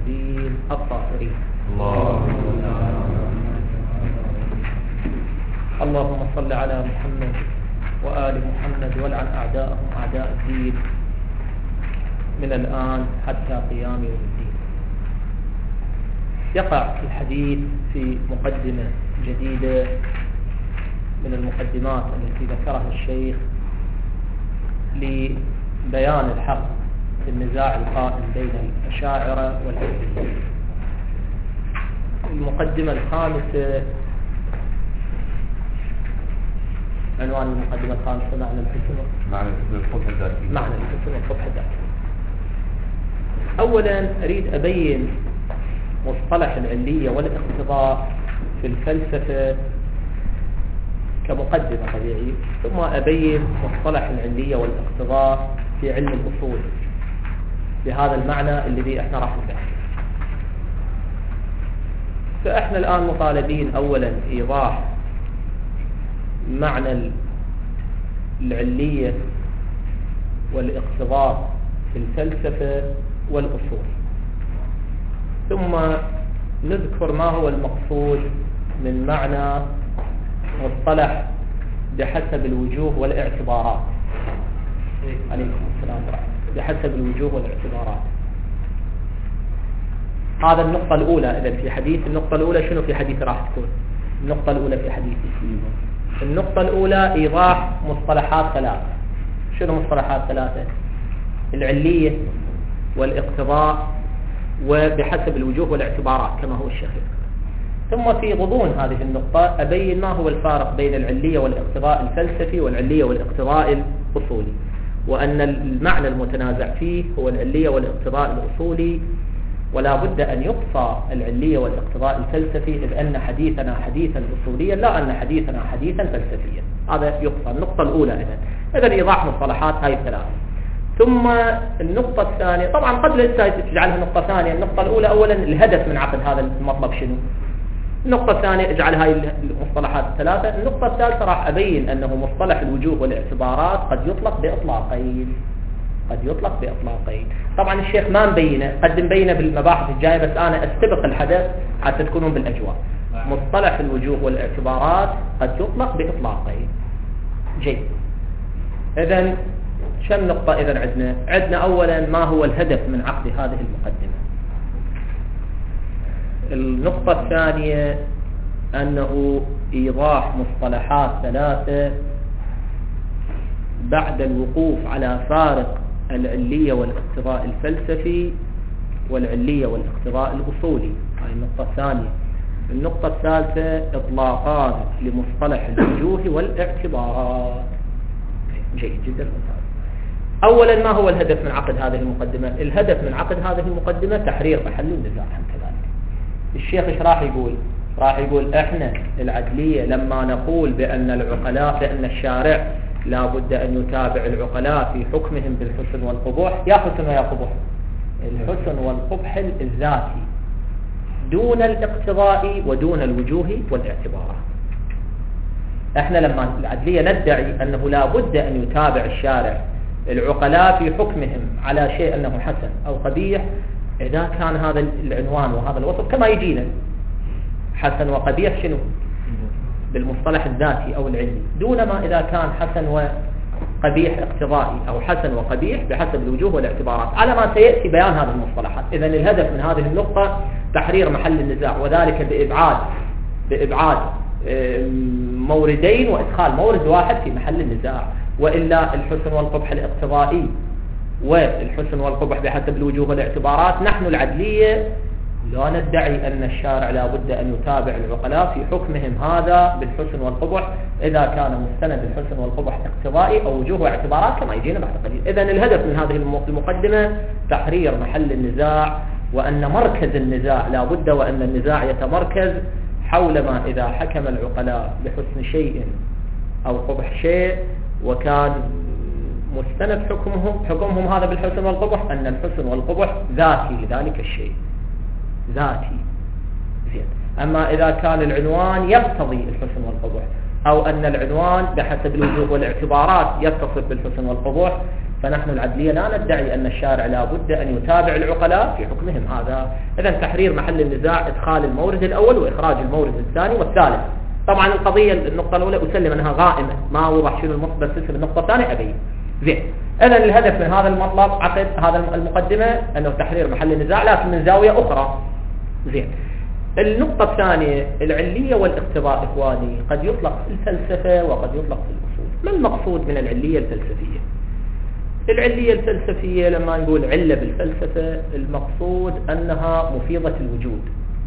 الدين الطاهرين. اللهم صل على محمد وآل محمد والعن أعداءهم أعداء الدين من الآن حتى قيام يوم الدين. يقع الحديث في مقدمة جديدة من المقدمات التي ذكرها الشيخ لبيان الحق في النزاع القائم بين الأشاعرة والحديث. المقدمة الخامسة، عنوان المقدمة الخامسة معنى الحسن والقبح الذاتي. معنى الحسن والقبح الذاتي. أولا أريد أبين مصطلح العلية والاقتضاء في الفلسفة كمقدمة طبيعي، ثم أبين مصطلح العلية والاقتضاء في علم الأصول بهذا المعنى الذي احنا راح نبحث. فاحنا الآن مطالبين أولا إيضاح معنى العلية والاقتضاء في الفلسفة والأصول، ثم نذكر ما هو المقصود من معنى مصطلح بحسب الوجوه والاعتبارات. عليكم السلام ورحمة الله. بحسب الوجوه والاعتبارات، هذا النقطة الأولى. إذا في حديث النقطة الأولى شنو في حديث راح تكون؟ النقطة الأولى في حديثي النقطة الأولى إيضاح مصطلحات ثلاثة. شنو مصطلحات ثلاثة؟ العلية والاقتضاء وبحسب الوجوه والاعتبارات كما هو الشيخ. ثم في غضون هذه النقطة أبين ما هو الفارق بين العلية والاقتضاء الفلسفي والعلية والاقتضاء الأصولي، وأن المعنى المتنازع فيه هو العلية والاقتضاء الأصولي، ولا بد أن يقصى العلية والاقتضاء الفلسفي، إذ أن حديثنا حديثا أصوليا لا أن حديثنا حديثا فلسفيا. هذا يقصى. النقطة الأولى إذن إيضاح مصطلحات هاي الثلاثة. ثم النقطة الثانية، طبعا قد لا تجعلها نقطة ثانية. النقطة الأولى أولا الهدف من عقد هذا المطلب شنو؟ النقطة الثانية اجعل هاي المصطلحات الثلاثة. النقطة الثالثة راح أبين أنه مصطلح الوجوه والاعتبارات قد يطلق بإطلاقين. طبعا الشيخ ما مبينه، قد مبينه بالمباحث الجاية، بس أنا أستبق الحدث حتى تكونون بالأجواء. مصطلح الوجوه والاعتبارات قد يطلق بإطلاقين. جيد. إذن شن نقطة إذن عندنا أولا ما هو الهدف من عقد هذه المقدمة. النقطة الثانية أنه إيضاح مصطلحات ثلاثة بعد الوقوف على فارق العلية والاقتضاء الفلسفي والعلية والاقتضاء الأصولي. هاي النقطة الثانية. النقطة الثالثة إطلاقات لمصطلح الوجوه والاعتبارات. جيد جدا. أولا ما هو الهدف من عقد هذه المقدمة؟ الهدف من عقد هذه المقدمة تحرير محل النزاع. كذلك الشيخ ايش راح يقول؟ راح يقول احنا العدلية لما نقول بأن العقلاء، بأن الشارع لا بد أن يتابع العقلاء في حكمهم بالحسن والقبح. يا حسن ويا قبح، الحسن والقبح الذاتي دون الاقتضاء ودون الوجوه والاعتبارات. احنا لما العدلية ندعي أنه لا بد أن يتابع الشارع العقلاء في حكمهم على شيء أنه حسن أو قبيح، إذا كان هذا العنوان وهذا الوصف كما يجينا حسن وقبيح شنو بالمصطلح الذاتي أو العلمي، دون ما إذا كان حسن وقبيح اقتضائي أو حسن وقبيح بحسب الوجوه والاعتبارات، على ما سيأتي بيان هذه المصطلحات. إذن الهدف من هذه النقطة تحرير محل النزاع، وذلك بإبعاد موردين وإدخال مورد واحد في محل النزاع. وإلا الحسن والقبح الاقتضائي والحسن والقبح بحسب الوجوه والاعتبارات، نحن العدلية لا ندعي أن الشارع لا بد أن يتابع العقلاء في حكمهم هذا بالحسن والقبح إذا كان مستند الحسن والقبح اقتضائي أو وجوه واعتبارات كما يجينا بعد قليل. إذن الهدف من هذه المقدمة تحرير محل النزاع، وأن مركز النزاع لا بد وأن النزاع يتمركز حول ما إذا حكم العقلاء بحسن شيء أو قبح شيء وكان مستند حكمهم هذا بالحسن والقبح، أن الحسن والقبح ذاتي لذلك الشيء، ذاتي. زين. أما إذا كان العنوان يقتضي الحسن والقبح، أو أن العنوان بحسب الوجوه والاعتبارات يتصف بالحسن والقبح، فنحن العدلية لا ندعي أن الشارع لا بد أن يتابع العقلاء في حكمهم هذا. إذا تحرير محل النزاع إدخال المورد الأول وإخراج المورد الثاني والثالث. طبعا القضية النقطة الأولى أسلم أنها غائمة، ما وضح شنو المصدر السلسلة. النقطة الثانية أبين زين. إذا الهدف من هذا المطلب عقد هذا المقدمة أنه تحرير محل النزاع لكن من زاوية أخرى. زين. النقطة الثانية العلية والاقتضاء إخواني قد يطلق في الفلسفة وقد يطلق في الأصول. ما المقصود من العلية الفلسفية؟ العلية الفلسفية لما نقول علة بالفلسفة المقصود أنها مفيضة الوجود.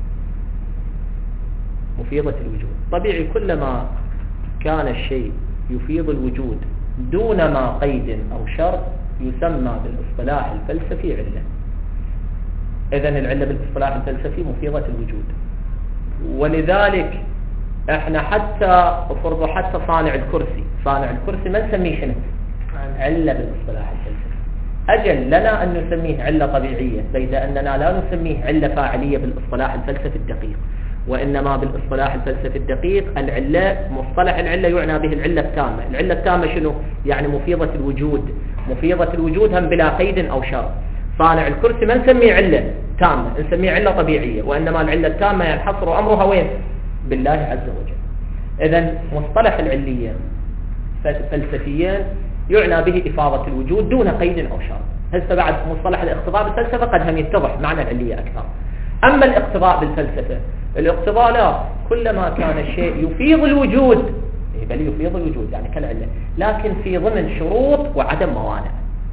مفيضة الوجود طبيعي كلما كان الشيء يفيض الوجود دون ما قيد أو شرط يسمى بالاصطلاح الفلسفي علة. إذن العلة بالاصطلاح الفلسفي مفيضة الوجود. ولذلك احنا حتى افرضوا حتى صانع الكرسي ما نسميه شنو؟ علة بالاصطلاح الفلسفي. أجل لنا أن نسميه علة طبيعية بيد أننا لا نسميه علة فاعلية بالاصطلاح الفلسفي الدقيق، وإنما بالاصطلاح الفلسفي الدقيق العلة مصطلح العلة يعنى به العلة التامة. العلة التامة شنو؟ يعني مفيضة الوجود. مفيضة الوجود هم بلا قيد أو شرط. صانع الكرسي ما نسميه علة تامة، نسميه علة طبيعية، وإنما العلة التامة ينحصر أمرها وين؟ بالله عز وجل. إذن مصطلح العلية فلسفيا يعنى به إفاضة الوجود دون قيد أو شرط. هسه بعد مصطلح الاقتضاء بالفلسفة قد هم يتضح معنى العلية أكثر. أما الاقتضاء بالفلسفة الاقتضاء لا، كلما كان الشيء يفيض الوجود بل يفيض الوجود يعني كالعلة، لكن في ضمن شروط وعدم موانع.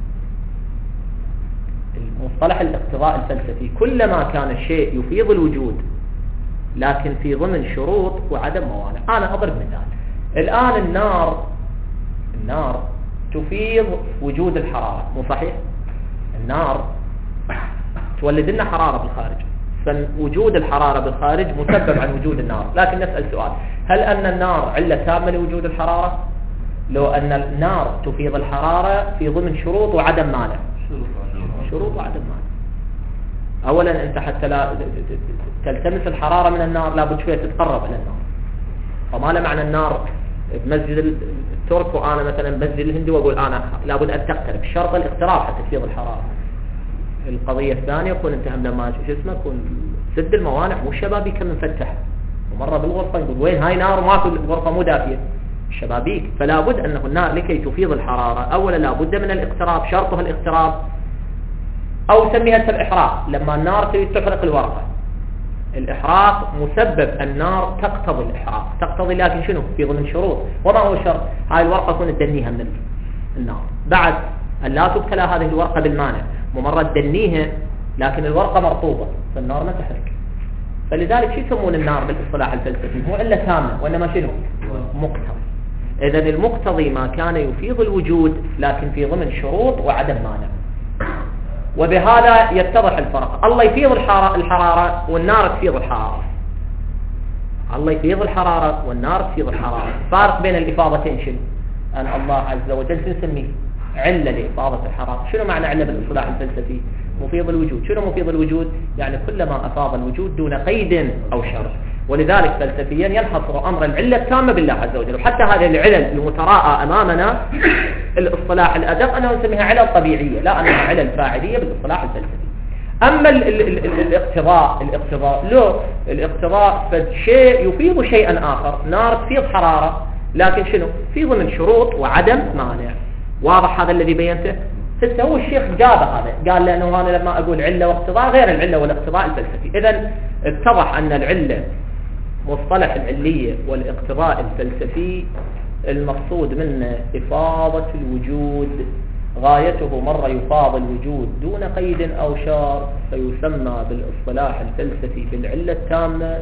مصطلح الاقتضاء الفلسفي كلما كان الشيء يفيض الوجود لكن في ضمن شروط وعدم موانع. أنا أضرب مثال. الآن النار تفيض وجود الحرارة، مو صحيح؟ النار تولد لنا حرارة بالخارج، فوجود الحرارة بالخارج مسبب عن وجود النار. لكن نسأل سؤال، هل أن النار علة تامة لوجود الحرارة؟ لو أن النار تفيض الحرارة في ضمن شروط وعدم مانع. شروط وعدم مانع. أولا أنت حتى لا تلتمس الحرارة من النار لابد شوية تتقرب إلى النار. فما له معنى النار بمسجد الترك وأنا مثلا بمسجد الهندي وأقول أنا لابد أن تقترب. شرط الاقتراب حتى تفيض الحرارة. القضية الثانية يكون انت لما يكون سد الموانع مو الشبابيك مفتح، ومرة بالغرفة يقول وين هاي نار وماكو الغرفة مو دافية الشبابيك. فلا بد أنه النار لكي تفيض الحرارة أولا لا بد من الاقتراب، شرطها الاقتراب، أو سميها الإحراق. لما النار تحرق الورقة الإحراق مسبب النار تقتضي الإحراق، تقتضي لكن شنو؟ في ضمن شروط. وما هو الشرط؟ هاي الورقة كنت تدنيها من النار بعد أن لا تبتلى هذه الورقة بالمانع، ممرد تدنيها لكن الورقة مرطوبة فالنار ما تحرق. فلذلك شو يسمون النار بالاصطلاح الفلسفي؟ مو علة تامة وإنما شنو؟ مقتضي. إذن المقتضي ما كان يفيض الوجود لكن في ضمن شروط وعدم مانع. وبهذا يتضح الفرق. الله يفيض الحرارة والنار تفيض الحرارة. الله يفيض الحرارة والنار تفيض الحرارة. فارق بين الإفاضتين شنو؟ أن الله عز وجل نسميه علة لإفاضة الحرارة. شنو معنى علة بالاصطلاح الفلسفي؟ مفيض الوجود. شنو مفيض الوجود؟ يعني كلما أفاض الوجود دون قيد أو شرط. ولذلك فلسفيا ينحصر أمر العلة التامة بالله عز وجل. وحتى هذه العلل المتراءى أمامنا الاصطلاح الأدق أنه نسميها علل طبيعية، لا أنها علل فاعلية بالاصطلاح الفلسفي. أما الاقتضاء فشيء يفيض شيئا آخر. نار تفيض حرارة لكن شنو؟ في ضمن شروط وعدم مانع. واضح هذا الذي بينته؟ هسه هو الشيخ جاب هذا قال لأنه أنا لما أقول علة واقتضاء غير العلة والاقتضاء الفلسفي. إذن اتضح أن العلة مصطلح العلية والاقتضاء الفلسفي المقصود منه إفاضة الوجود، غايته مرة يفاض الوجود دون قيد أو شرط فيسمى بالاصطلاح الفلسفي بالعلة التامة،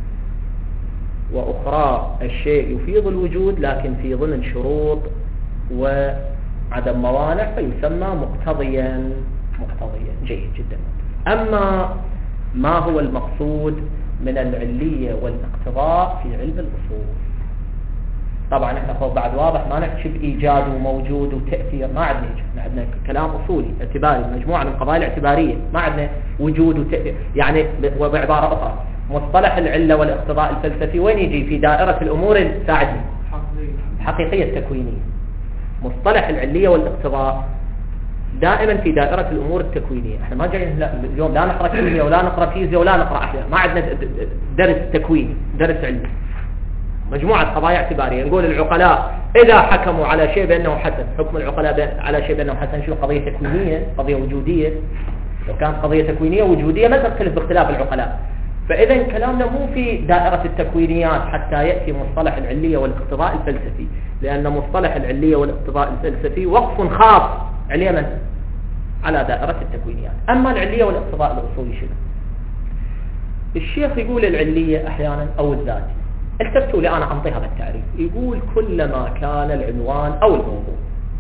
وأخرى الشيء يفيض الوجود لكن في ضمن شروط وعدم موانع فيسمى مقتضيا. جيد جدا. أما ما هو المقصود من العلية والاقتضاء في علم الأصول؟ طبعا احنا بعد واضح ما نحكي بإيجاد وموجود وتأثير، ما عندنا كلام أصولي اعتباري، مجموعة من القضايا الاعتبارية، ما عندنا وجود وتأثير. يعني وبعبارة أخرى مصطلح العلة والاقتضاء الفلسفي وين يجي؟ في دائرة الأمور الحقيقية التكوينية. مصطلح العلية والاقتضاء دائما في دائرة الأمور التكوينية. احنا ما جايين اليوم لا نقرأ كيمياء ولا نقرأ فيزياء ولا نقرأ أحياء، ما عندنا درس تكويني، درس علمي، مجموعة قضايا اعتبارية. نقول العقلاء إذا حكموا على شيء بأنه حسن، حكم العقلاء على شيء بأنه حسن شو؟ قضية تكوينية، قضية وجودية. لو كانت قضية تكوينية وجودية ما تختلف باختلاف العقلاء. فإذا كلامنا مو في دائرة التكوينيات حتى يأتي مصطلح العلية والاقتضاء الفلسفي، لأن مصطلح العلية والاقتضاء الفلسفي وقف خاص عليه من؟ على دائرة التكوينيات. أما العلية والاقتضاء الأصولي شنو؟ الشيخ يقول العلية أحيانا أو الذات. التفتوا لي أنا أنطي هذا التعريف. يقول كلما كان العنوان أو الموضوع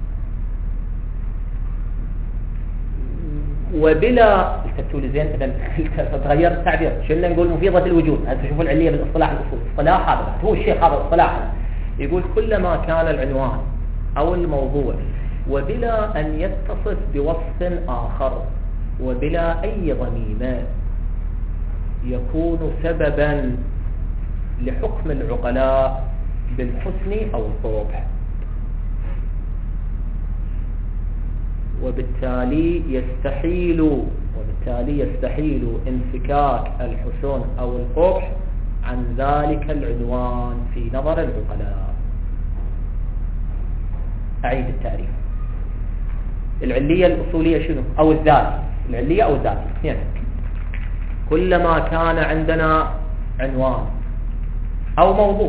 وبلا، التفتوا لي زين إذا تغير التعبير، شلنا نقول مفيضة الوجود. هذا تشوفوا العلية بالاصطلاح الأصولي، اصطلاح هذا هو الشيخ هذا اصطلاحنا. يقول كلما كان العنوان أو الموضوع وبلا أن يتصف بوصف آخر وبلا أي ضميمة يكون سببا لحكم العقلاء بالحسن أو القبح، وبالتالي يستحيل انفكاك الحسن أو القبح عن ذلك العنوان في نظر العقلاء. أعيد التعريف. العلية الأصولية شنو؟ أو الذات، العلية أو الذات اثنين. كلما كان عندنا عنوان أو موضوع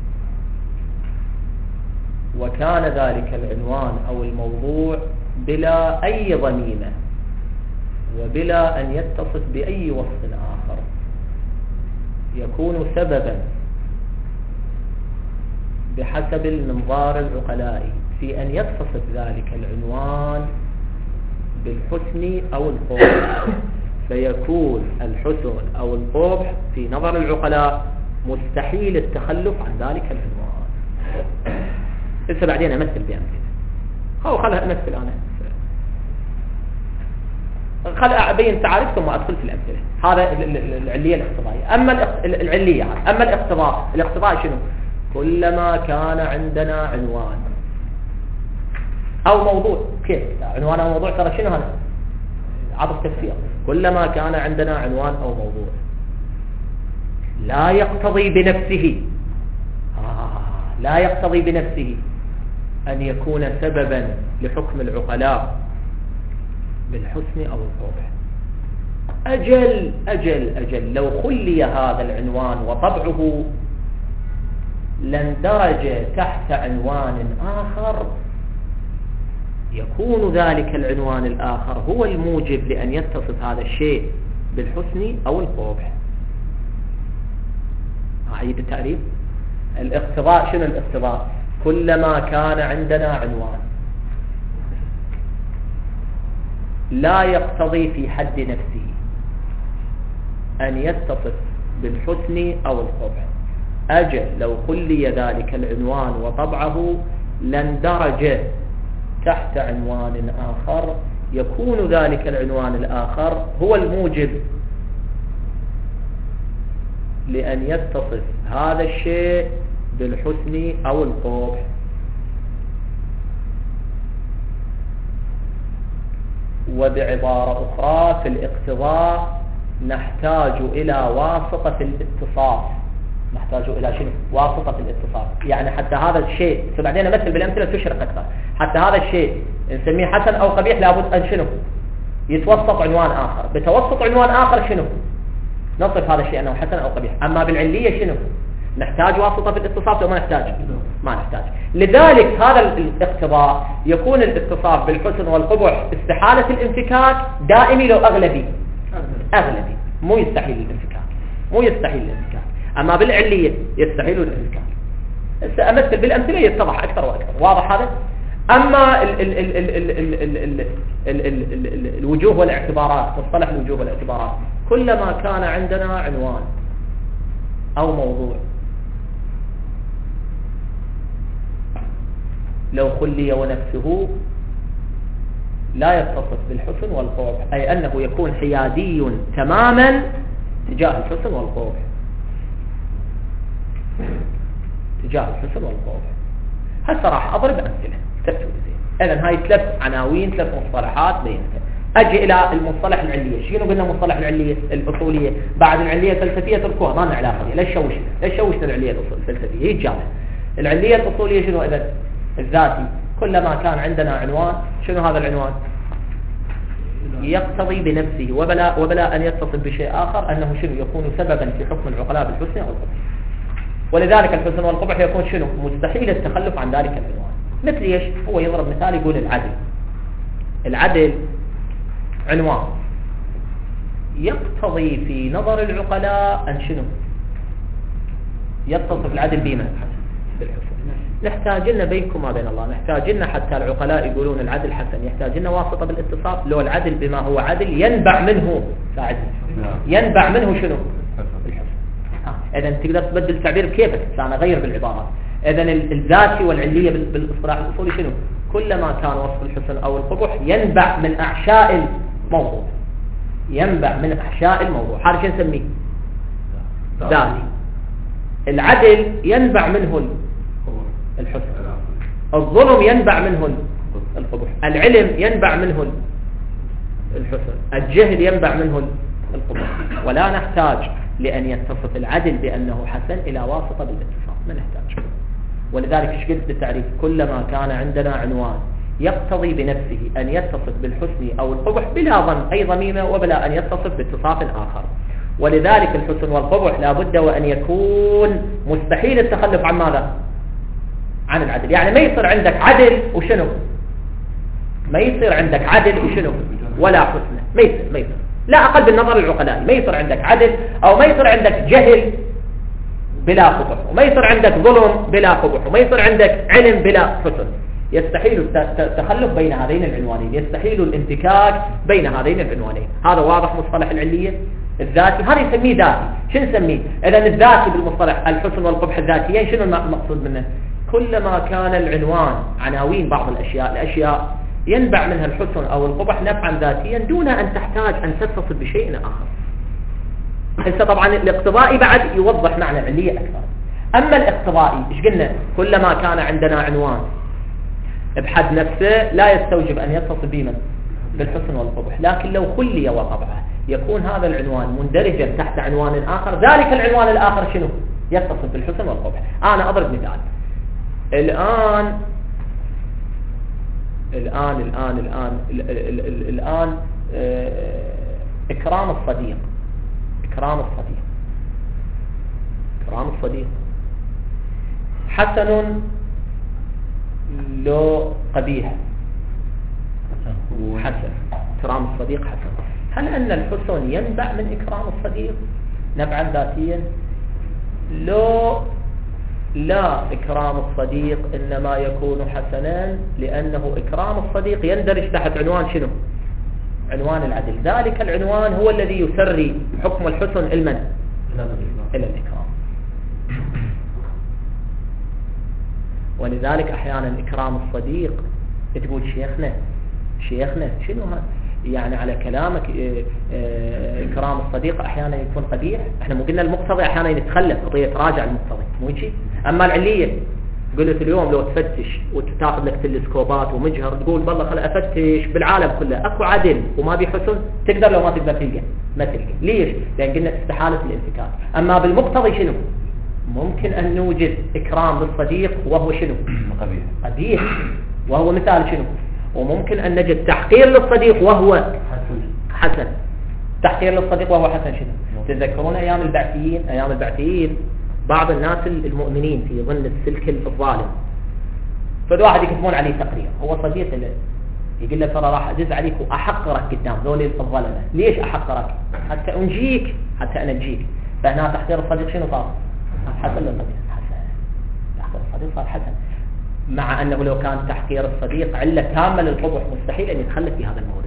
وكان ذلك العنوان أو الموضوع بلا أي ضميمة وبلا أن يتصف بأي وصف آخر يكون سببا بحسب المنظار العقلائي في أن يتصف ذلك العنوان بالحسن أو القبح، فيكون الحسن أو القبح في نظر العقلاء مستحيل التخلف عن ذلك العنوان. لسه بعدين أمثل بأمثلة. خلها أمثل أنا، خل أبين تعريف ثم أدخل في الأمثلة. هذا العلية الاقتضائية. أما العلية، أما الاقتضاء شنو؟ كلما كان عندنا عنوان أو موضوع. كيف عنوان أو موضوع؟ ترى شنو هذا؟ عطف تفسير. كلما كان عندنا عنوان أو موضوع لا يقتضي بنفسه أن يكون سببا لحكم العقلاء بالحسن أو القبح. أجل لو خلي هذا العنوان وطبعه لاندرج تحت عنوان آخر يكون ذلك العنوان الآخر هو الموجب لأن يتصف هذا الشيء بالحسن أو القبح. أعيد التعريف. الاقتضاء شنو؟ الاقتضاء كلما كان عندنا عنوان لا يقتضي في حد نفسه أن يتصف بالحسن أو القبح، أجل لو خلي ذلك العنوان وطبعه لاندرج تحت عنوان آخر يكون ذلك العنوان الآخر هو الموجب لأن يتصف هذا الشيء بالحسن أو القبح. وبعبارة أخرى في الاقتضاء نحتاج إلى واسطة الاتصاف. نحتاج إلى شنو؟ واسطة الاتصاف. يعني حتى هذا الشيء بعدين نمثل بالأمثلة تشرق أكثر. حتى هذا الشيء نسميه حسن أو قبيح لابد أن شنو؟ يتوسط عنوان آخر. بتوسط عنوان آخر شنو؟ نصف هذا الشيء أنه حسن أو قبيح. أما بالعلية شنو؟ نحتاج واسطة في الاتصاف أو ما نحتاج؟ ما نحتاج. لذلك هذا الاقتضاء يكون الاتصاف بالحسن والقبح استحالة الانفكاك دائمي لو أغلبي، مو يستحيل الانفكاك. أما بالعلية يستحيل الانفكاك. سأمثل بالأمثلة يتضح أكثر وأكثر. واضح هذا؟ أما الوجوه والاعتبارات، مصطلح الوجوه والاعتبارات، كلما كان عندنا عنوان أو موضوع لو خلي ونفسه لا يتصف بالحسن والقبح، أي أنه يكون حيادي تماما تجاه الحسن والقبح. هسه راح أضرب أمثلة. تأتوا بزين. إذن هاي 3 عناوين 3 مصطلحات بينها. أجي إلى المصطلح العلية. شنو قلنا مصطلح العلية الأصولية؟ بعد العلية الفلسفية تركوها، ما لنا علاقة بها. ليش شوشنا العلية الفلسفية؟ هي جامعة. العلية الأصولية شنو إذن؟ الذاتي. كلما كان عندنا عنوان، شنو هذا العنوان؟ يقتضي بنفسه وبلا أن يتصل بشيء آخر أنه شنو يكون سببا في حكم العقلاء بالحسن أو القبح. ولذلك الحسن والقبح يكون شنو؟ مستحيل التخلف عن ذلك العنوان. مثل ايش؟ هو يضرب مثال يقول العدل عنوان يقتضي في نظر العقلاء أن شنو؟ يتصف العدل بما؟ بالحسن. نحتاج لنا بينكم وبين الله، نحتاج لنا حتى العقلاء يقولون العدل حسن، يحتاج لنا واسطة بالاتصاف. لو العدل بما هو عدل ينبع منه، ساعدني، ينبع منه شنو؟ الحسن. إذا تقدر تبدل تعبير بكيفك، أنا أغير بالعبارات. إذا الذاتي والعلية بالاصطلاح الأصولي شنو؟ كلما كان وصف الحسن أو القبح ينبع من أحشاء الموضوع، ينبع من أحشاء الموضوع، هذا شو نسميه؟ ذاتي. العدل ينبع منه الحسن، الظلم ينبع منه القبح، العلم ينبع منه الحسن، الجهل ينبع منه القبح. ولا نحتاج لأن يتصف العدل بأنه حسن إلى واسطة بالاتصاف، ما نحتاج. ولذلك ايش قلت بالتعريف؟ كلما كان عندنا عنوان يقتضي بنفسه أن يتصف بالحسن أو القبح بلا ظن أي ضميمة وبلا أن يتصف باتصاف آخر. ولذلك الحسن والقبح لا بد وأن يكون مستحيل التخلف عن ماذا؟ عن العدل. يعني ما يصير عندك عدل وشنو؟ ما يصير عندك عدل وشنو؟ ولا حسن، ما يصير لا أقل بالنظر العقلاء. ما يصير عندك عدل أو ما يصير عندك جهل بلا قبح، وما يصير عندك ظلم بلا قبح، وما يصير عندك علم بلا حسن. يستحيل التخلف بين هذين العنوانين، يستحيل الانتكاك بين هذين العنوانين. هذا واضح مصطلح العلية الذاتي. هذا يسميه ذاتي. شنو نسميه؟ إذا الذاتي بالمصطلح الحسن والقبح الذاتيين شنو المقصود منه؟ كلما كان العنوان عناوين بعض الأشياء ينبع منها الحسن أو القبح نفعا ذاتيا دون أن تحتاج أن تتصل بشيء آخر. هسه طبعا الاقتضائي بعد يوضح معنى العلية أكثر. أما الاقتضائي إيش قلنا؟ كلما كان عندنا عنوان بحد نفسه لا يستوجب أن يتصل بمن؟ بالحسن والقبح. لكن لو خلي وطبعه يكون هذا العنوان مندرجا تحت عنوان آخر، ذلك العنوان الآخر شنو؟ يتصل بالحسن والقبح. أنا أضرب مثال. الآن إكرام الصديق حسن لو قبيح؟ حسن. إكرام الصديق حسن. هل أن الحسن ينبع من إكرام الصديق نبعا ذاتيا؟ لو لا، إكرام الصديق إنما يكون حسنا لأنه إكرام الصديق يندرج تحت عنوان شنو؟ عنوان العدل. ذلك العنوان هو الذي يسري حكم الحسن إلى الإكرام. ولذلك أحيانا إكرام الصديق تقول شيخنا شنو هذا؟ يعني على كلامك إكرام الصديق أحيانا يكون قبيح. احنا مو قلنا المقتضي أحيانا يتخلف، قضية تراجع المقتضي مو شيء. أما العلية قلت اليوم لو تفتش وتاخذ لك تلسكوبات ومجهر تقول والله خل أفتش بالعالم كله أكو عدل وما بي حسن، تقدر لو ما تقدر تلقى ما تلقى. ليش؟ لأن قلنا استحالة الانفكاك. أما بالمقتضي شنو؟ ممكن أن نوجد إكرام للصديق وهو شنو؟ قبيح وهو مثال شنو؟ وممكن أن نجد تحقير للصديق وهو حسن. تحقير للصديق وهو حسن شنو؟ تذكرون أيام البعثيين بعض الناس المؤمنين في ظن السلك الظالم، فالواحد يكتبون عليه تقرير، هو صديق يقول له ترى راح أجز عليك وأحقرك قدام ذولي الظلمة. ليش أحقرك؟ حتى أنجيك، حتى أنجيك. فهنا تحقير الصديق شنو صار؟ حسن للصديق، حسن. تحقير الصديق صار حسن، مع أنه لو كان تحقير الصديق علة تامة للقبح مستحيل أن يتخلف في هذا المورد.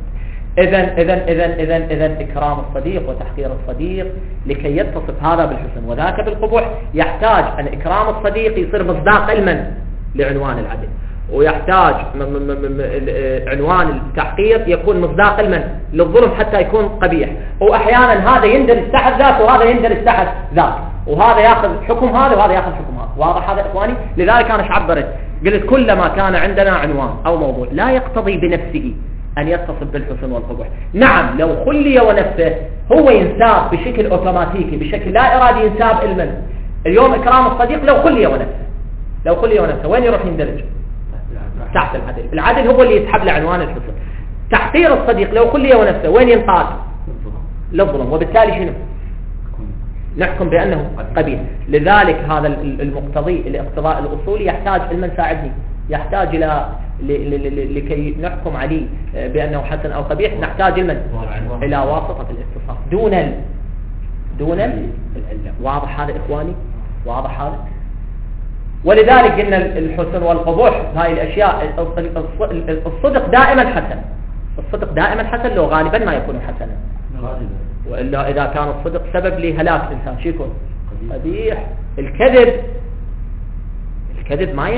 إذن إكرام الصديق وتحقير الصديق لكي يتصف هذا بالحسن وذاك بالقبح يحتاج أن إكرام الصديق يصير مصداق علما لعنوان العدل، ويحتاج عنوان التحقير يكون مصداق علما للظلم حتى يكون قبيح. وأحيانا هذا يندرج تحت ذاك وهذا يندرج تحت ذاك، وهذا ياخذ حكم هذا وهذا ياخذ حكم هذا. واضح هذا إخواني؟ لذلك أنا عبرت قلت كلما كان عندنا عنوان أو موضوع لا يقتضي بنفسه أن يتصف بالحسن والقبح. نعم لو خلي ونفسه هو ينساب بشكل أوتوماتيكي بشكل لا إرادي ينساب علما. اليوم إكرام الصديق لو خلي ونفسه وين يروح يندرج؟ تحت العدل. العدل هو اللي يسحب لعنوان الحسن. تحقير الصديق لو خلي ونفسه وين ينقاد؟ للظلم. وبالتالي شنو؟ نحكم بأنه قبيح. لذلك هذا المقتضي الاقتضاء الأصولي يحتاج علما ساعدني، يحتاج إلى لكي نحكم عليه بأنه حسن أو قبيح نحتاج علما إلى واسطة الاتصاف دون العلة. واضح هذا إخواني؟ واضح هذا؟ ولذلك قلنا الحسن والقبح هاي الأشياء. الصدق دائما حسن، الصدق دائما حسن لو غالبا ما يكون حسنا، وإلا إذا كان الصدق سبب لهلاك إنسان شو يكون؟ قبيح. الكذب ما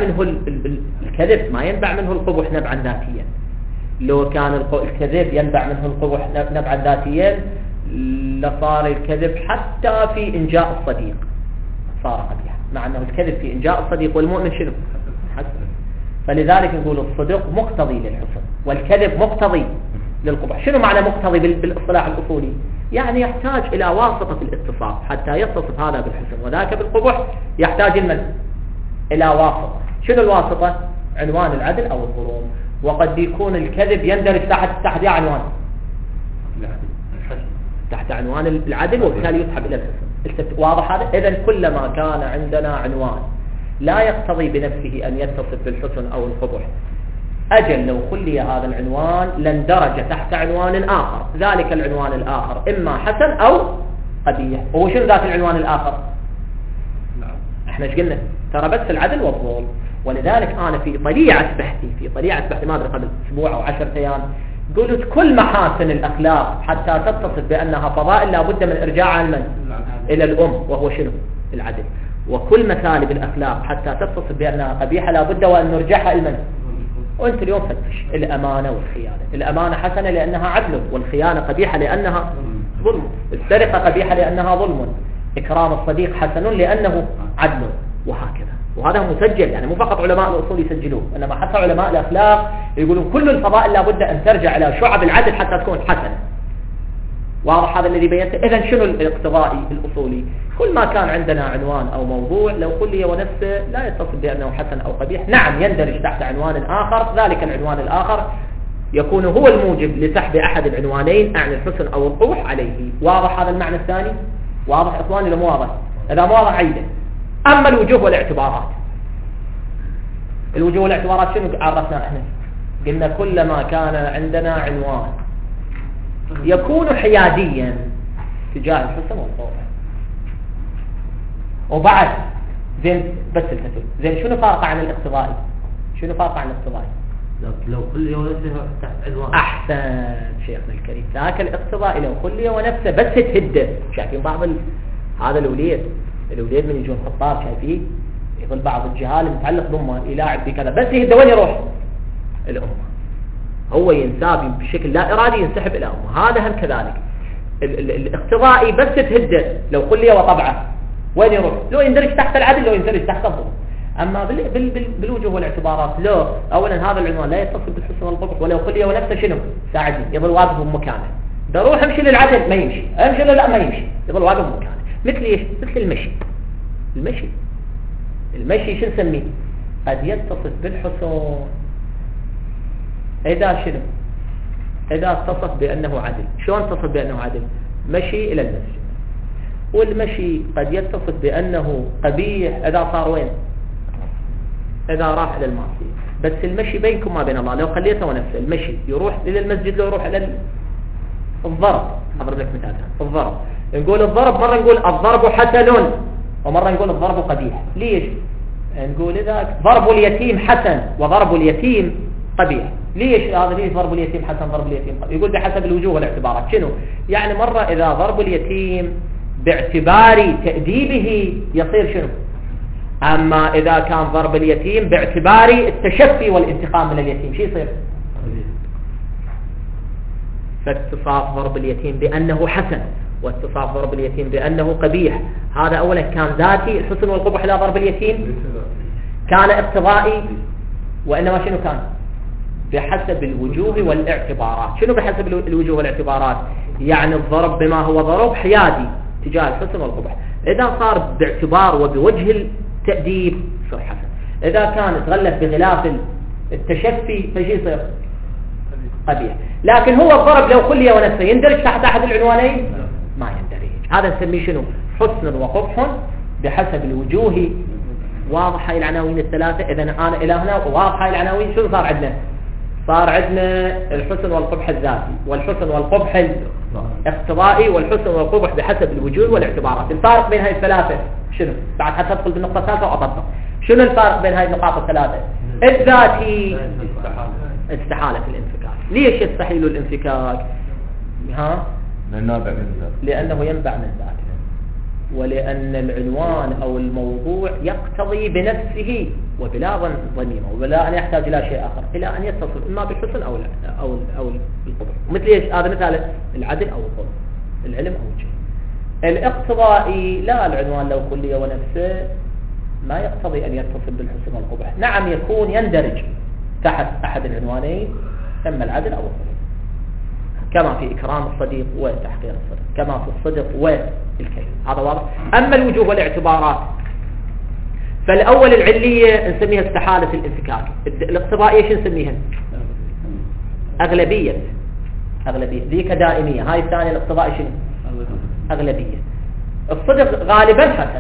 ينبع منه القبح نبعا ذاتيا. لو كان الكذب ينبع منه القبح نبعا ذاتيا لصار الكذب حتى في إنجاء الصديق صار قبيح، مع أنه الكذب في إنجاء الصديق والمؤمن شنو؟ حسن. فلذلك نقول الصدق مقتضي للحسن والكذب مقتضي للقبح. شنو معنى مقتضي بالاصطلاح الأصولي؟ يعني يحتاج إلى واسطة الاتصاف حتى يتصف هذا بالحسن وذاك بالقبح، يحتاج إلى واسطة. شنو الواسطة؟ عنوان العدل أو الظلم. وقد يكون الكذب يندرج تحت عنوان تحت عنوان العدل وبالتالي يسحب إلى الحسن. واضح هذا؟ إذن كلما كان عندنا عنوان لا يقتضي بنفسه أن يتصف بالحسن أو القبح، أجل لو خلي هذا العنوان لاندرج تحت عنوان آخر، ذلك العنوان الآخر إما حسن أو قبيح. وهو شنو ذاك العنوان الآخر؟ احنا ايش قلنا؟ ترى بس العدل والظلم. ولذلك أنا في طليعة بحثي ما أدري قبل أسبوع أو 10 أيام قلت كل محاسن الأخلاق حتى تتصف بأنها فضائل لا بد من إرجاعها إلى الأم وهو شنو؟ العدل. وكل مثالب الأخلاق حتى تتصف بأنها قبيحة لا بد وأن نرجعها إلى وانت اليوم فتش الأمانة والخيانة. الأمانة حسنة لأنها عدل، والخيانة قبيحة لأنها ظلم. السرقة قبيحة لأنها ظلم. إكرام الصديق حسن لأنه عدل، وهكذا. وهذا مسجل، يعني مو فقط علماء الأصول يسجلوه، إنما حتى علماء الأخلاق يقولون كل الفضائل لابد أن ترجع إلى شعب العدل حتى تكون حسنة. واضح هذا الذي بينته؟ إذن شنو الاقتضائي الأصولي؟ كل ما كان عندنا عنوان أو موضوع لو خلي ونفسه لا يتصل بأنه حسن أو قبيح، نعم يندرج تحت عنوان آخر، ذلك العنوان الآخر يكون هو الموجب لسحب أحد العنوانين عن الحسن أو القبح عليه. واضح هذا المعنى الثاني؟ واضح إخواني ولا مو واضح؟ إذا مو واضح عيده. أما الوجوه والاعتبارات، الوجوه والاعتبارات شنو عرفنا احنا؟ قلنا كلما كان عندنا عنوان يكون حياديا تجاه الحسن والقبح. وبعد زين بس الفتوى زين شنو فارق عن الاقتضائي؟ لو خلي ونفسه تحت عنوان. احسن شيخنا الكريم، ذاك الاقتضاء لو خلي ونفسه بس تهده. شايفين بعض هذا الوليد من يجون خطاب شايفين يظل بعض الجهال متعلق بأمه يلاعب بكذا، بس يهده وين يروح؟ الأمة. هو ينساب بشكل لا إرادي ينسحب إلى أمه. هذا هم كذلك الاقتضائي بس تهده لو خلي وطبعه وين يروح؟ لو يندرج تحت العدل لو يندرج تحت الظلم. أما بالوجوه والاعتبارات لا، أولا هذا العنوان لا يتصل بالحسن والقبح، ولو خلي ونفسه شنو؟ ساعدني يظل واقف بمكانه. بروح امشي للعدل ما يمشي، امشي لا ما يمشي، يظل واقف بمكانه. مثل ايش؟ مثل المشي شو نسميه؟ قد يتصف بالحسن إذا شنو؟ إذا اتصف بأنه عدل. شلون اتصف بأنه عدل؟ مشي إلى المسجد. والمشي قد يتصف بأنه قبيح إذا صار وين؟ إذا راح إلى المعصية. بس المشي بينكم ما بين الله. لو خليته ونفسه المشي يروح إلى المسجد، لو يروح إلى الضرب. أضرب لك مثال الضرب. نقول الضرب مرة نقول الضرب حسن، ومرة نقول الضرب قبيح. ليش؟ نقول إذا ضرب اليتيم حسن وضرب اليتيم قبيح. ليش هذا؟ ليش ضرب اليتيم حسن ضرب اليتيم قبيح؟ يقول بحسب الوجوه والاعتبارات. شنو؟ يعني مرة إذا ضرب اليتيم باعتبار تأديبه يصير شنو؟ أما إذا كان ضرب اليتيم باعتبار التشفي والانتقام من اليتيم شو يصير؟ فاتصاف ضرب اليتيم بأنه حسن واتصاف ضرب اليتيم بأنه قبيح، هذا أولا كان ذاتي الحسن والقبح لا ضرب اليتيم؟ كان اقتضائي وإنما شنو كان بحسب الوجوه والاعتبارات. شنو بحسب الوجوه والاعتبارات؟ يعني الضرب بما هو ضرب حيادي تجاه الحسن والقبح. إذا صار باعتبار وبوجه التأديب يصير حسن، إذا كان تغلف بغلاف التشفي فشي يصير قبيح. لكن هو الضرب لو كلية ونفسه يندرج تحت أحد العنوانين؟ ما يندرج. هذا نسميه شنو؟ حسن وقبح بحسب الوجوه. واضح هاي العناوين الثلاثة؟ إذا أنا إلى هنا واضح هاي العناوين. شو صار عندنا؟ صار عندنا الحسن والقبح الذاتي، والحسن والقبح الاقتضائي، والحسن والقبح بحسب الوجوه والاعتبارات. الفارق بين هاي الثلاثة شنو؟ بعد حتدخل بالنقطة الثالثة وأطبق. شنو الفارق بين هاي النقاط الثلاثة؟ الذاتي استحالة الانفكاك. ليش يستحيل الانفكاك؟ لأنه ينبع من ذاته، ولأن العنوان أو الموضوع يقتضي بنفسه وبلا ضميمة وبلا أن يحتاج إلى شيء آخر إلى أن يتصل إما بالحسن أو القبح. مثل إيش؟ هذا مثال العدل أو الظلم، العلم أو الجهل. الاقتضائي لا، العنوان لو كلية ونفسه ما يقتضي أن يتصل بالحسن والقبح. نعم يكون يندرج تحت أحد العنوانين، إما العدل أو الظلم، كما في إكرام الصديق وتحقير الصديق، كما في الصدق والكذب. هذا واضح. أما الوجوه والاعتبارات فالأول العلية نسميها استحالة الانفكاك، الاقتضائية ايش نسميها؟ أغلبية ذيك دائمية. هاي الثانية الاقتضائي شنو؟ أغلبية. الصدق غالبا حسن،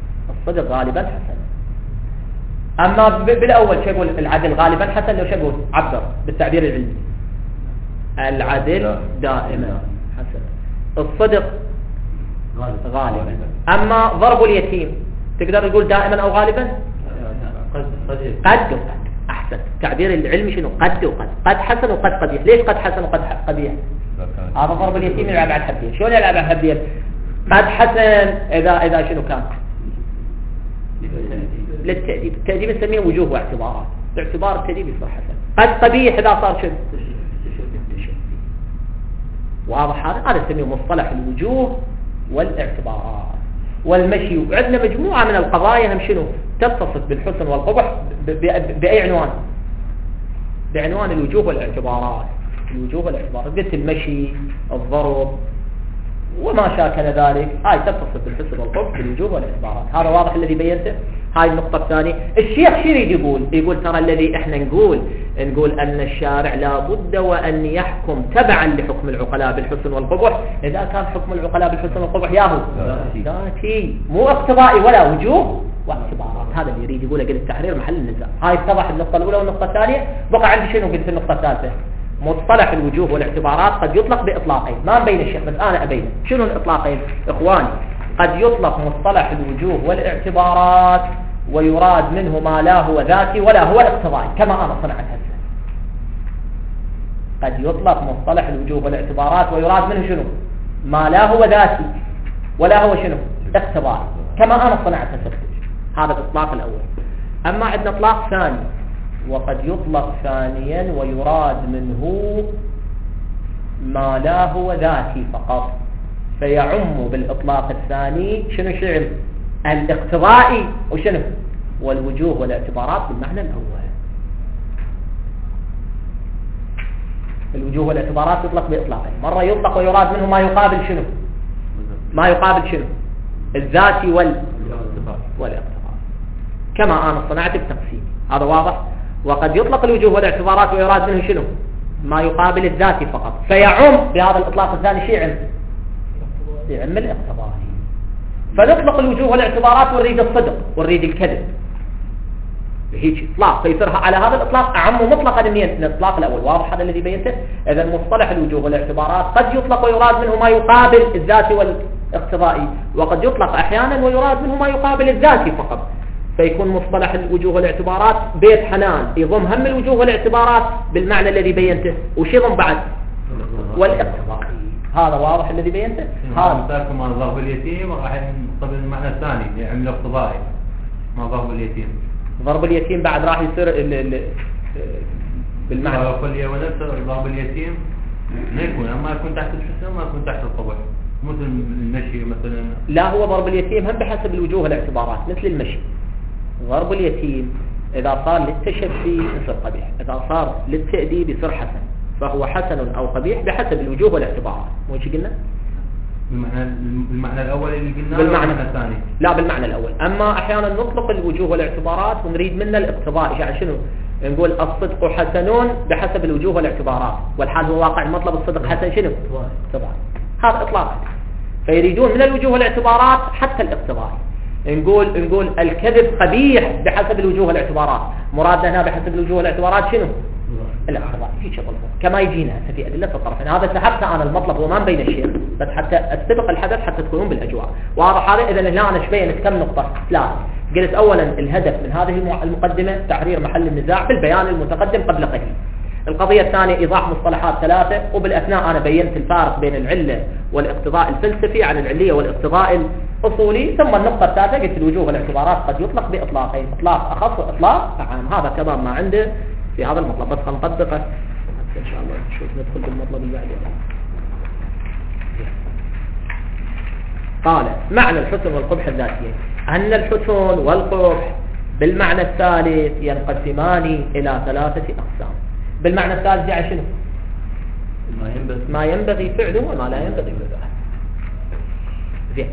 أما بالأول شو يقول؟ العدل غالبا حسن. لو شو يقول؟ عبر بالتعبير العلمي العدل دائما حسن، الصدق غالبا. أما ضرب اليتيم تقدر تقول دائما أو غالبا؟ قد وقد. أحسن. تعبير العلمي شنو؟ قد وقد. قد حسن وقد قبيح. ليش قد حسن وقد قبيح؟ هذا ضرب اليتيم يلعب على الحبية. شلون يلعب على الحبية؟ قد حسن إذا شنو كان؟ للتأديب. التأديب نسميه وجوه واعتبارات، باعتبار التأديب يصير حسن. قد قبيح إذا صار شنو؟ واضح هذا نسميه مصطلح الوجوه والاعتبارات. والمشي وعندنا مجموعة من القضايا هم شنو؟ تتصف بالحسن والقبح بأي عنوان؟ بعنوان الوجوه والاعتبارات. قلت المشي، الضرب وما شاكل ذلك، هاي تتصف بالحسن والقبح بالوجوه والاعتبارات. هذا واضح الذي بينته. هاي النقطة الثانية. الشيخ شو يريد يقول ترى الذي احنا نقول أن الشارع لا بد وأن يحكم تبعا لحكم العقلاء بالحسن والقبح. إذا كان حكم العقلاء بالحسن والقبح ياهو ذاتي مو اقتضائي ولا وجوه واعتبارات. هذا اللي يريد يقوله. قلت التحرير محل النزاع. هاي اتضح النقطة الأولى. والنقطة الثانية بقى عندي شنو؟ قلت النقطة الثالثة مصطلح الوجوه والاعتبارات قد يطلق بإطلاقين. ما مبين الشيخ بس أنا أبين شنو الإطلاقين إخواني. قد يطلق مصطلح الوجوه والاعتبارات ويراد منه ما لا هو ذاتي ولا هو اقتضائي كما أنا صنعت هسه. قد يطلق مصطلح الوجوه والاعتبارات ويراد منه شنو؟ ما لا هو ذاتي ولا هو شنو؟ اقتضائي كما أنا صنعت هسه. هذا الإطلاق الأول. أما عندنا إطلاق ثاني، وقد يطلق ثانيا ويراد منه ما لا هو ذاتي فقط، فيعم بالإطلاق الثاني شنو شعر؟ الاقتضائي وشنو؟ والوجوه والاعتبارات بالمعنى الأول. الوجوه والاعتبارات يطلق بإطلاقين. مرة يطلق ويراد منه ما يقابل شنو؟ ما يقابل شنو؟ الذاتي والاقتضائي كما أنا صنعت بتقسيمي. هذا واضح. وقد يطلق الوجوه والاعتبارات ويراد منه شنو؟ ما يقابل الذاتي فقط، فيعم بهذا الإطلاق الثاني شيء يعم الاقتضائي. فنطلق الوجوه والاعتبارات ونريد الصدق ونريد الكذب هيك اطلاق، فيصيرها على هذا الاطلاق اعم مطلقا من الاطلاق الاول. واضح هذا الذي بينته. اذا مصطلح الوجوه والاعتبارات قد يطلق ويراد منه ما يقابل الذاتي والاقتضائي، وقد يطلق احيانا ويراد منه ما يقابل الذاتي فقط، فيكون مصطلح الوجوه والاعتبارات بيت حنان يضم هم الوجوه والاعتبارات بالمعنى الذي بينته، وش يضم بعد؟ والاقتضائي. هذا واضح الذي بينته. هذا مثالكم عن ضرب اليتيم راح يقتضي المعنى الثاني يعني الاقتضائي ما ضرب اليتيم. ضرب اليتيم بعد راح يصير بالمعنى ضرب اليتيم ما يكون، اما يكون تحت الحسن ما يكون تحت القبح، مثل المشي مثلا. لا، هو ضرب اليتيم هم بحسب الوجوه والاعتبارات مثل المشي. ضرب اليتيم إذا صار للتشفي يصير قبيح، إذا صار للتأديب يصير حسن، فهو حسن أو قبيح بحسب الوجوه والاعتبارات. مو شي قلنا؟ بالمعنى الأول اللي قلناه بالمعنى الثاني؟ لا بالمعنى الأول. أما أحيانا نطلق الوجوه والاعتبارات ونريد منه الاقتضاء، يعني شنو؟ نقول الصدق حسنون بحسب الوجوه والاعتبارات، والحال هو واقع المطلب الصدق حسن شنو؟ طبعا هذا إطلاق. فيريدون من الوجوه والاعتبارات حتى الاقتضاء. نقول الكذب قبيح بحسب الوجوه والاعتبارات، مرادنا هنا بحسب الوجوه والاعتبارات شنو؟ الاقتضاء. في شغل كما يجينا في أدلة الطرفين. هذا سحبت أنا المطلب هو ما بين الشيخ، بس حتى استبق الحدث حتى تكونون بالأجواء. واضح هذا؟ إذا هنا أنا شوية كم نقطة. لا، قلت أولا الهدف من هذه المقدمة تحرير محل النزاع في البيان المتقدم قبل قليل. القضية الثانية إيضاح مصطلحات ثلاثة، وبالأثناء أنا بينت الفارق بين العلة والاقتضاء الفلسفي عن العلية والاقتضاء الأصولي. ثم النقطة الثالثة قلت الوجوه والاعتبارات قد يطلق بإطلاقين، إطلاق أخص وإطلاق عام. هذا تمام ما عنده في هذا المطلب، بس نطبقه إن شاء الله نشوف ندخل بالمطلب اللي بعده. قال معنى الحسن والقبح الذاتيين أن الحسن والقبح بالمعنى الثالث ينقسمان إلى ثلاثة أقسام. بالمعنى الثالث يعني شنو؟ ما ينبغي فعله وما لا ينبغي فعله. زين،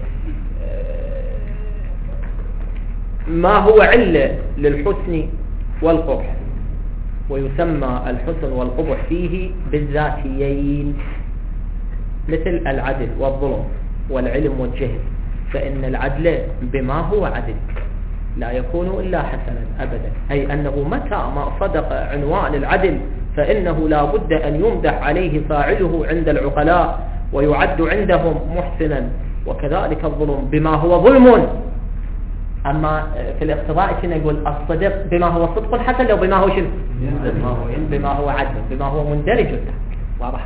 ما هو علة للحسن والقبح؟ ويسمى الحسن والقبح فيه بالذاتيين، مثل العدل والظلم والعلم والجهل. فإن العدل بما هو عدل لا يكون إلا حسنا أبدا، أي أنه متى ما صدق عنوان العدل فإنه لا بد أن يمدح عليه فاعله عند العقلاء ويعد عندهم محسنا. وكذلك الظلم بما هو ظلم. أما في الاقتضاء شنو نقول؟ الصدق بما هو صدق حسن، لو بما هو شنو؟ بما هو عدل، بما هو مندرج تحت. واضح؟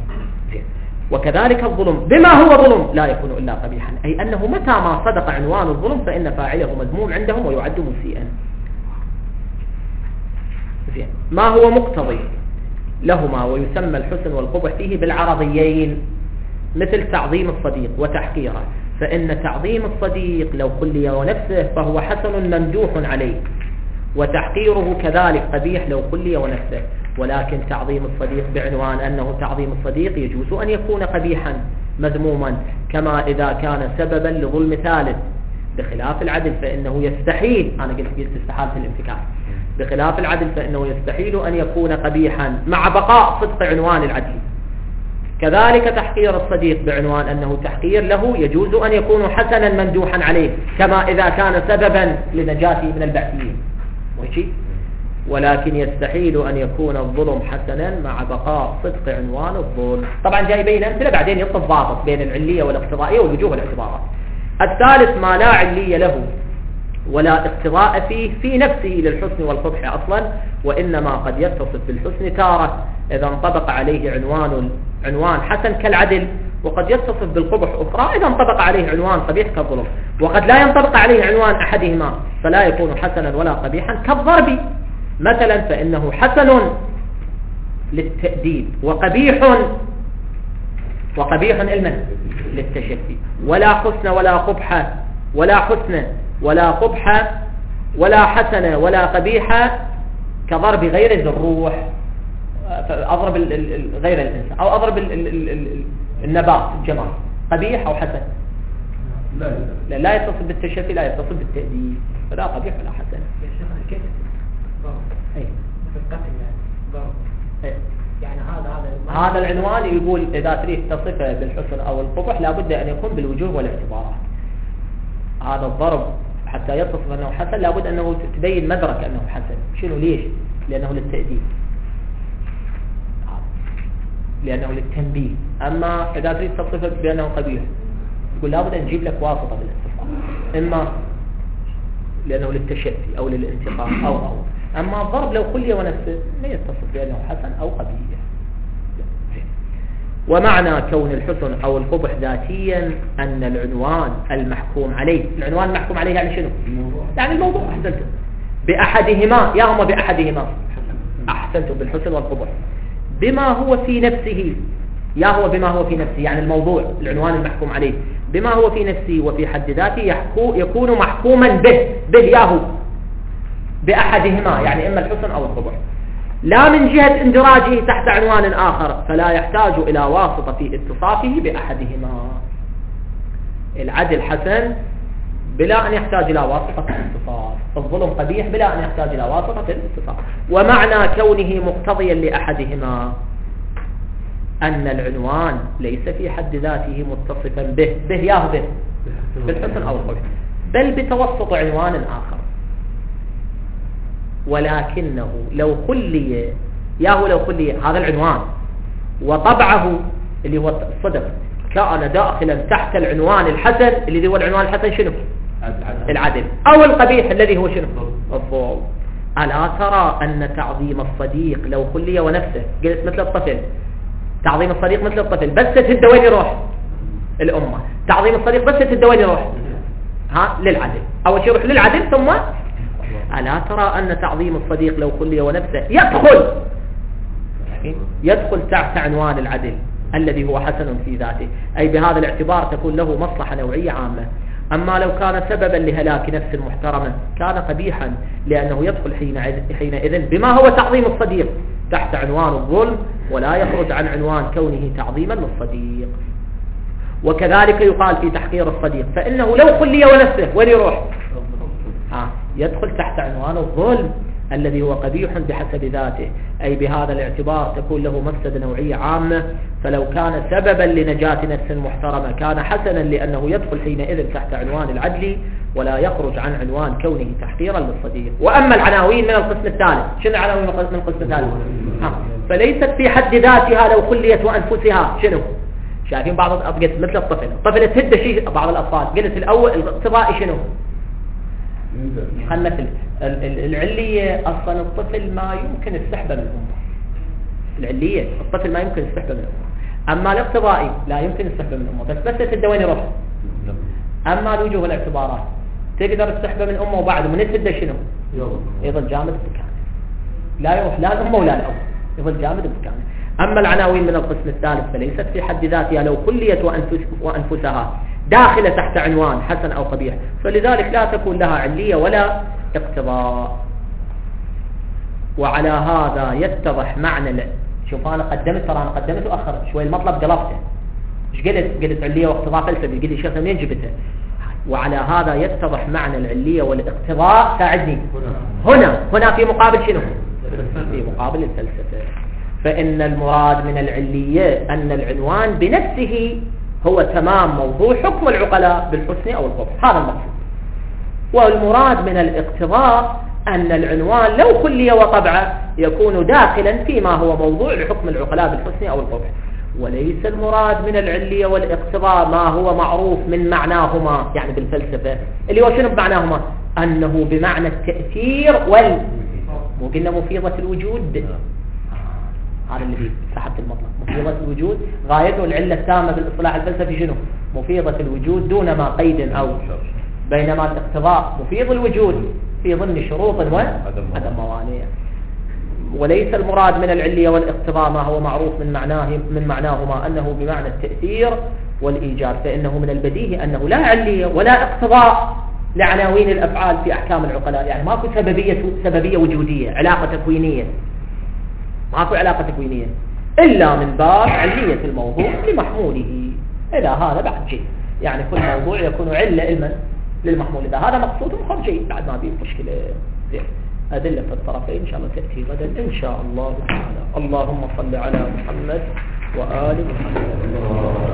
وكذلك الظلم بما هو ظلم لا يكون إلا قبيحا، أي أنه متى ما صدق عنوان الظلم فإن فاعله مذموم عندهم ويعد مسيئا. ما هو مقتضي لهما؟ ويسمى الحسن والقبح فيه بالعرضيين، مثل تعظيم الصديق وتحقيره. فإن تعظيم الصديق لو خلي ونفسه فهو حسن ممدوح عليه، وتحقيره كذلك قبيح لو خلي ونفسه. ولكن تعظيم الصديق بعنوان أنه تعظيم الصديق يجوز أن يكون قبيحا مذموما، كما إذا كان سببا لظلم ثالث، بخلاف العدل فإنه يستحيل، أنا قلت استحال في الانفكاك، بخلاف العدل فإنه يستحيل أن يكون قبيحا مع بقاء صدق عنوان العدل. كذلك تحقير الصديق بعنوان أنه تحقير له يجوز أن يكون حسنا ممدوحا عليه، كما إذا كان سببا لنجاته من البعثيين. ولكن يستحيل أن يكون الظلم حسنا مع بقاء صدق عنوان الظلم. طبعا جاي بين أمثلة بعدين يطلب ضابط بين العلية والاقتضائية والوجوه والاعتبارات. الثالث ما لا علية له ولا اقتضاء فيه في نفسه للحسن والقبح أصلا، وإنما قد يتصف بالحسن تارة إذا انطبق عليه عنوان حسن كالعدل، وقد يتصف بالقبح أخرى إذا انطبق عليه عنوان قبيح كالظلم، وقد لا ينطبق عليه عنوان أحدهما فلا يكون حسنا ولا قبيحا كالضرب مثلا، فإنه حسن للتأديب وقبيح علما للتشفي. ولا حسن ولا قبح ولا قبح ولا حسن ولا قبيح كضرب غير ذي الروح. أضرب غير الإنسان أو أضرب النبات الجمال، قبيح أو حسن؟ لا يتصل بالتشفي، لا يتصل بالتأديب، فلا قبيح ولا حسن. في القتل يعني ضرب. يعني هذا العنوان يقول إذا تريد تصفه بالحسن أو القبح لابد أن يكون بالوجوه والاعتبارات. هذا الضرب حتى يتصف أنه حسن لابد أنه تبين مدرك أنه حسن. شنو؟ ليش؟ لأنه للتأديب، لأنه للتنبيه. أما إذا تريد تصفه بأنه قبيح يقول لابد أن نجيب لك واسطة بالاتصال، إما لأنه للتشفي أو للانتقام أو أما الضرب لو خلي ونفسه لا يتصف بأنه حسن أو قبيح. ومعنى كون الحسن أو القبح ذاتيا أن العنوان المحكوم عليه، العنوان المحكوم عليه يعني شنو؟ يعني الموضوع. أحسنتم بأحدهما، يا هما بأحدهما، أحسنتم بالحسن والقبح بما هو في نفسه، يا هو بما هو في نفسه يعني الموضوع العنوان المحكوم عليه بما هو في نفسه وفي حد ذاته يكون محكوما به يا هو بأحدهما، يعني إما الحسن أو القبح، لا من جهة اندراجه تحت عنوان آخر، فلا يحتاج إلى واسطة في اتصافه بأحدهما. العدل حسن بلا أن يحتاج إلى واسطة في الاتصاف، الظلم قبيح بلا أن يحتاج إلى واسطة في الاتصاف. ومعنى كونه مقتضيا لأحدهما أن العنوان ليس في حد ذاته متصفا به بالحسن أو القبح، بل بتوسط عنوان آخر، ولكنه لو خلي هذا العنوان وطبعه اللي هو الصدق كان داخلا تحت العنوان الحسن اللي هو العنوان الحسن شنو؟ العدل، أو القبيح الذي هو شنو؟ الظلم. ألا ترى أن تعظيم الصديق لو خلي ونفسه، قلت مثل الطفل، تعظيم الصديق مثل الطفل، بس تهد وين يروح؟ الأمة. تعظيم الصديق بس تهد وين يروح؟ للعدل، أول شيء يروح للعدل، ثم ألا ترى أن تعظيم الصديق لو خلي ونفسه يدخل تحت عنوان العدل الذي هو حسن في ذاته، أي بهذا الاعتبار تكون له مصلحة نوعية عامة. أما لو كان سببا لهلاك نفس محترمة كان قبيحا، لأنه يدخل حينئذ بما هو تعظيم الصديق تحت عنوان الظلم، ولا يخرج عن عنوان كونه تعظيما للصديق. وكذلك يقال في تحقير الصديق، فإنه لو خلي ونفسه وين يروح؟ يدخل تحت عنوان الظلم الذي هو قبيح بحسب ذاته، أي بهذا الاعتبار تكون له مفسدة نوعية عامة. فلو كان سببا لنجاة نفس محترمة كان حسنا، لأنه يدخل حينئذ تحت عنوان العدل ولا يخرج عن عنوان كونه تحقيرا للصديق. وأما العناوين من القسم الثالث، شنو العناوين من القسم الثالث؟ فليست في حد ذاتها لو خليت وأنفسها شنو؟ شايفين بعض قلت مثل الطفل تهد شيء بعض الأطفال، قلت الأول الاقتضائي شنو؟ خلنا العلية أصلا الطفل ما يمكن السحبة من الأمة، العلية الطفل ما يمكن السحبة من الأمة. أما الاقتضائي لا يمكن السحبة من الأمة، بس تهد وين يروح؟ أما الوجوه والاعتبارات تقدر السحبة من الأمة، وبعد من تهد شنو؟ يظل جامد بمكانه، لا يروح لا الأمة ولا الأول، يظل جامد بمكانه. أما العناوين من القسم الثالث فليست في حد ذاتها لو خليت وأنفسها داخلة تحت عنوان حسن أو قبيح، فلذلك لا تكون لها علية ولا اقتضاء. وعلى هذا يتضح معنى شوف أنا قدمت وأخرت شوي المطلب قلبته، ايش قلت علية واقتضاء فلسفي، قلت لي شيخ منين جبته؟ وعلى هذا يتضح معنى العلية والاقتضاء. ساعدني هنا في مقابل شنو؟ في مقابل الفلسفة. فإن المراد من العلية أن العنوان بنفسه هو تمام موضوع حكم العقلاء بالحسن أو القبح، هذا المقصود. والمراد من الاقتضاء أن العنوان لو خلي وطبعه يكون داخلا فيما هو موضوع لحكم العقلاء بالحسن أو القبح. وليس المراد من العلية والاقتضاء ما هو معروف من معناهما، يعني بالفلسفة اللي هو شنو بمعناهما؟ أنه بمعنى التأثير مو قلنا مفيضة الوجود، هذا اللي سحبت المطلب. مفيضة الوجود غايته العلة التامة بالاصطلاح الفلسفي شنو؟ مفيضة الوجود دون ما قيد أو، بينما الاقتضاء مفيض الوجود في ضمن شروط وعدم موانع. وليس المراد من العلية والاقتضاء ما هو معروف من معناهما أنه بمعنى التأثير والإيجاب، فإنه من البديهي أنه لا علية ولا اقتضاء لعناوين الأفعال في أحكام العقلاء، يعني ماكو سببية وجودية، علاقة تكوينية، ماكو علاقة تكوينية إلا من باب علية الموضوع لمحموله. إذا هذا بعد شيء، يعني كل موضوع يكون علة علما للمحمول، إذا هذا مقصود مخرجي بعد ما فيه مشكلة. أدلة في الطرفين إن شاء الله تأتي غدا إن شاء الله تعالى. اللهم صل على محمد وآل محمد.